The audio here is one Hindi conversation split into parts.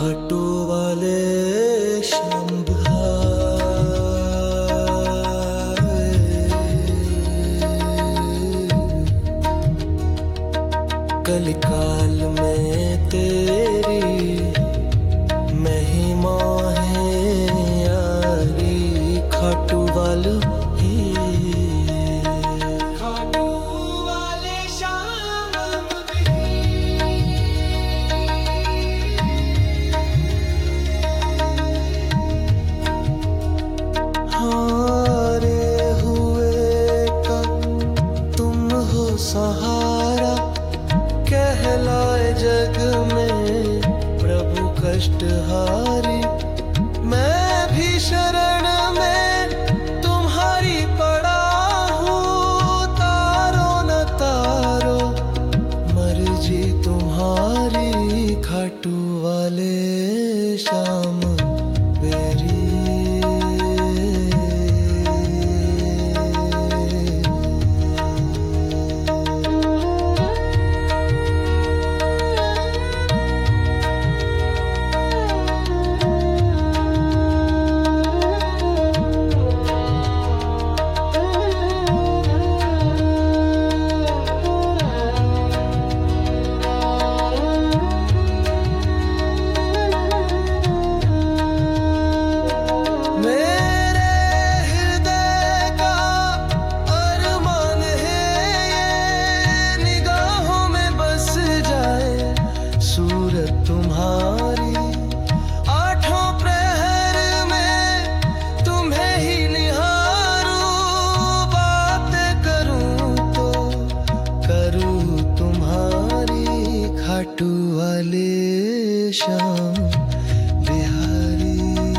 खाटू वाले शंभ कलिकाल में तेरी महिमा है यारी खाटू वाले सहारा कहलाए जग में प्रभु कष्टहारी। मैं भी शरण में तुम्हारी पड़ा हूँ, तारो न तारो मर्जी तुम्हारी खाटू वाले श्याम बेरी। तुम्हारी आठों प्रहर में तुम्हें ही निहारूं, बात करूं तो करूं तुम्हारी खाटू वाले श्याम बिहारी।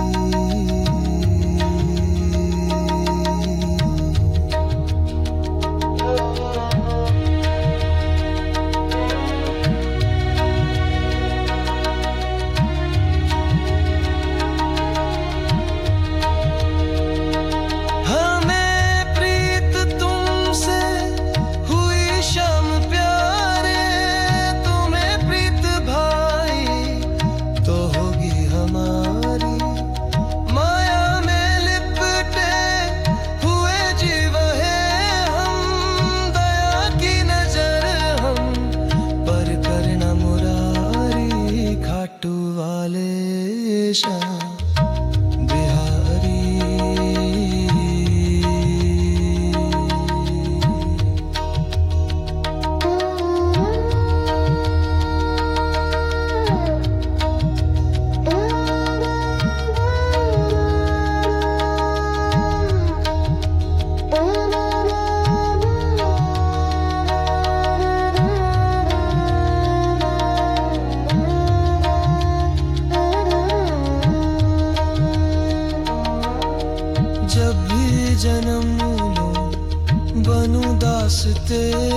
खाटू वाले श्याम बिहारी। जब भी जन्म लूं बनूं दास तेरा।